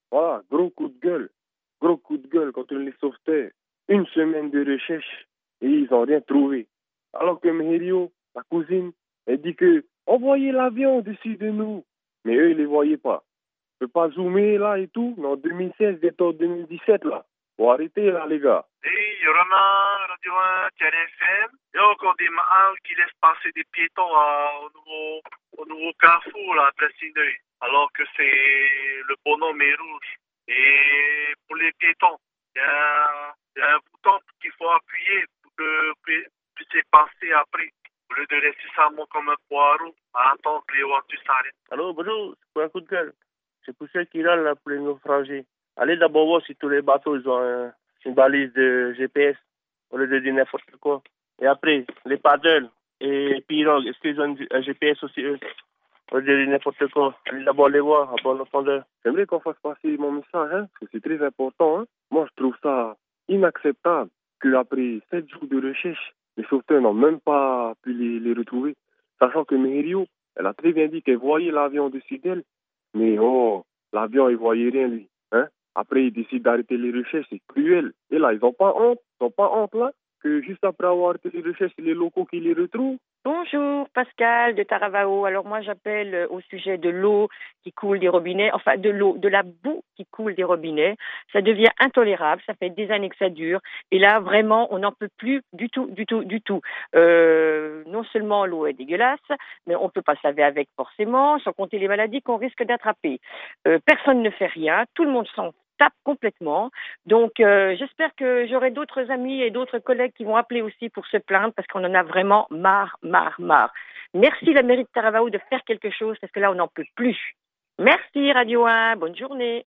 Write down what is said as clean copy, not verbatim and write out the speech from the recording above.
Voilà, gros coup de gueule. Gros coup de gueule quand on les sauvetait. Une semaine de recherche et ils n'ont rien trouvé. Alors que Meherio, la cousine, elle dit que envoyez l'avion au-dessus de nous. Mais eux, ils les voyaient pas. Je peux pas zoomer là et tout, mais en 2016, bientôt en 2017 là. Faut arrêter là, les gars. Et Yorana, Radio 1, TRFM. Il y a encore des mahals qui laissent passer des piétons au nouveau carrefour, là, à Plessineuil. Alors que c'est le bonhomme est rouge. Et pour les piétons, il y a un bouton qu'il faut appuyer pour que vous puissiez passer après. Au lieu de laisser ça comme un poireau à attendre que les voitures s'arrêtent. Allô, bonjour, c'est pour un coup de gueule. C'est pour ceux qui râlent là pour les naufragés. Allez d'abord voir si tous les bateaux ils ont une balise de GPS au lieu de dire n'importe quoi. Et après, les paddles et les pirogues, est-ce qu'ils ont un GPS aussi eux? Au lieu de dire n'importe quoi. Allez d'abord les voir à bon entendeur. J'aimerais qu'on fasse passer mon message, hein, parce que c'est très important. Hein. Moi, je trouve ça inacceptable qu'après 7 jours de recherche, les sauveteurs n'ont même pas pu les retrouver. Sachant que Meherio, elle a très bien dit qu'elle voyait l'avion au-dessus d'elle, mais oh, l'avion, il voyait rien, lui. Hein? Après, il décide d'arrêter les recherches, c'est cruel. Et là, ils n'ont pas honte, ils n'ont pas honte, là, que juste après avoir arrêté les recherches, c'est les locaux qui les retrouvent. Bonjour, Pascal de Taravao. Alors moi j'appelle au sujet de l'eau qui coule des robinets, enfin de l'eau, de la boue qui coule des robinets. Ça devient intolérable, ça fait des années que ça dure. Et là vraiment on n'en peut plus du tout, du tout, du tout. Non seulement l'eau est dégueulasse, mais on ne peut pas se laver avec forcément, sans compter les maladies qu'on risque d'attraper. Personne ne fait rien, tout le monde s'en tape complètement. Donc, j'espère que j'aurai d'autres amis et d'autres collègues qui vont appeler aussi pour se plaindre parce qu'on en a vraiment marre, marre, marre. Merci la mairie de Taravao de faire quelque chose parce que là, on n'en peut plus. Merci Radio 1, bonne journée.